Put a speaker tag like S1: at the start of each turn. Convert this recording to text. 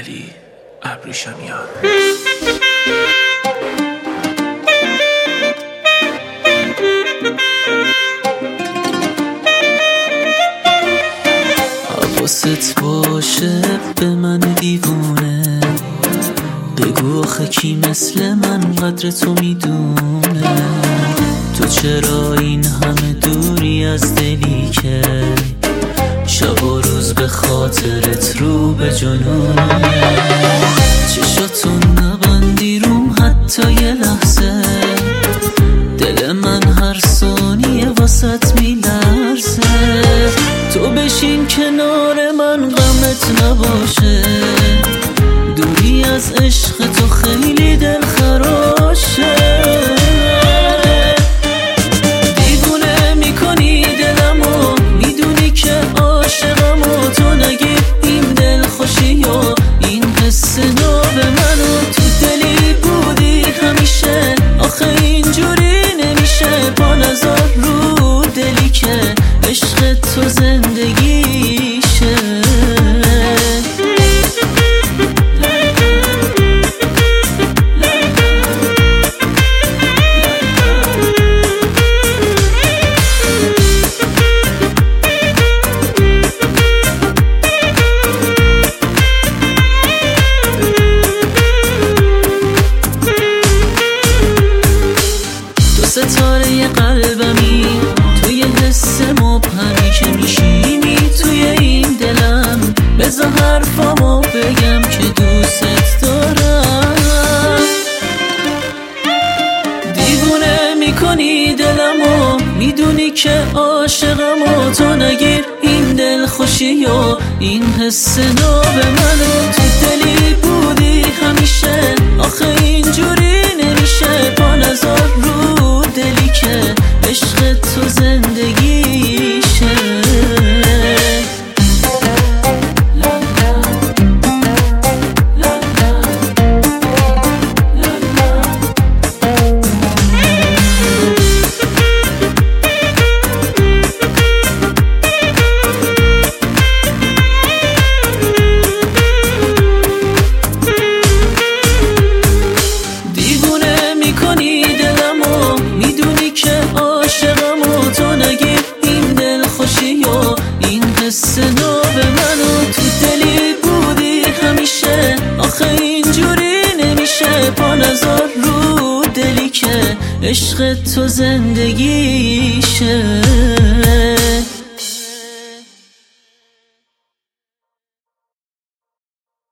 S1: علی ابریشمیان.
S2: حواست باشه به من دیوونه، بگو آخه کی مثل من قدر تو میدونه. تو چرا این همه دوری از دلی که شب و روز به خاطرت رو به جنونه. چشاتون نبندی روم حتی یه لحظه، دل من هر ثانیه واسط میلرزه. تو بشین کنار من غمت نباشه، دوری از عشق تو خیلی دل خراشه. دیوونه میکنی دلمو، میدونی که عاشقمو. تو نگی این دل خوشی و این حس ناب منو. تو دلی بودی همیشه، آخه اینجوری نمیشه. پا نذار رو دلی که عشق تو زندگیشه. ستاره قلبمی، توی حس مبهمی که میشینی توی این دلم. بذار حرفامو بگم که دوست دارم. دیوونه میکنی دلمو، میدونی که عاشقمو. تو نگیر این دل خوشی و این حس ناب منو. تو دلی بودی همیشه، آخه اینجوری نمیشه. پا نذار رو دلی که عشق تو زندگیشه. این حس ناب منو. تو دلی بودی همیشه، آخه اینجوری نمیشه. پا نذار رو دلی که عشق تو زندگیشه.